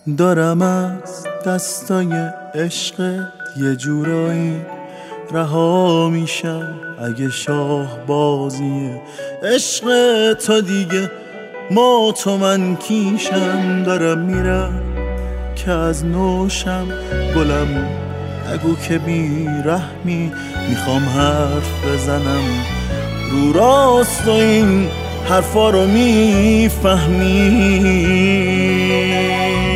دارم از دستای عشقت یه جورایی رها میشم. اگه شاه بازی عشق تو دیگه ما تو من کیشم. دارم میرم که از نوشم گلم نگو که بی رحمی. میخوام حرف بزنم رو راست و این حرفا رو میفهمی.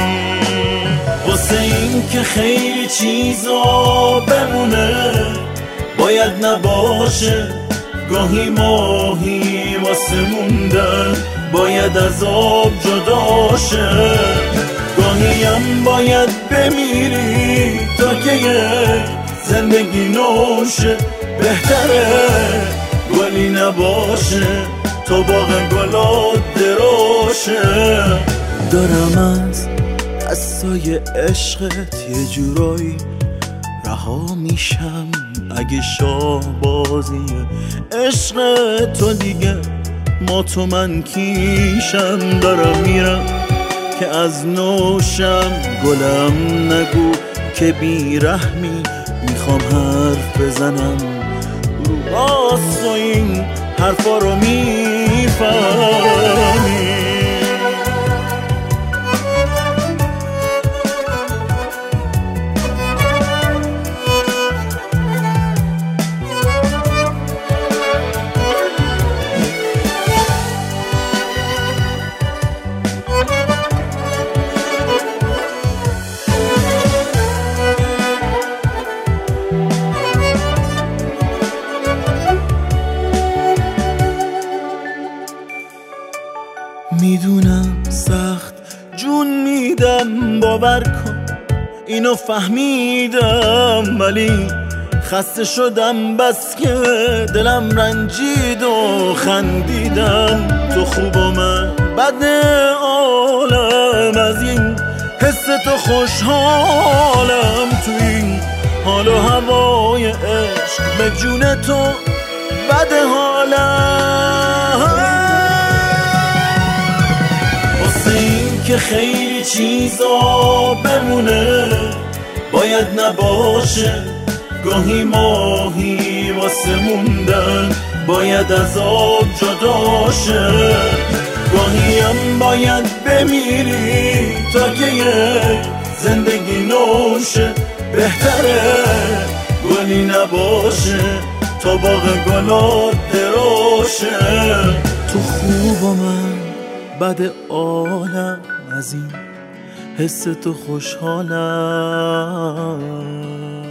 واسه این که خیلی چیزا بمونه باید نباشه. گاهی ماهی واسه موندن باید از آب جدا شه. گاهی هم باید بمیری تا که یه زندگی نوشه. بهتره گلی نباشه تا باغ گلات دراشه. دارم از دستای عشقت یه جورایی رها میشم. اگه شاه بازی عشق تو دیگه ما تو من کیشم. دارم میرم که از نوشم گلم نگو که بی رحمی. میخوام حرف بزنم رو راست و این حرفا رو میفهمی. میدونم سخت جون میدم باور کن اینو فهمیدم. ولی خسته شدم بس که دلم رنجید و خندیدم. تو خوب و من بد عالم از این حس تو خوشحالم. تو این حال و هوای عشق به جون تو بد حالم. که خیلی چیزا بمونه باید نباشه. گاهی ماهی واسه موندن باید از آب جدا شه. گاهی هم باید بمیری تا که یه زندگی نوشه. بهتره گلی نباشه تا باغ گلات دراشه. تو خوب و من بد عالم از این حس تو خوشحالم.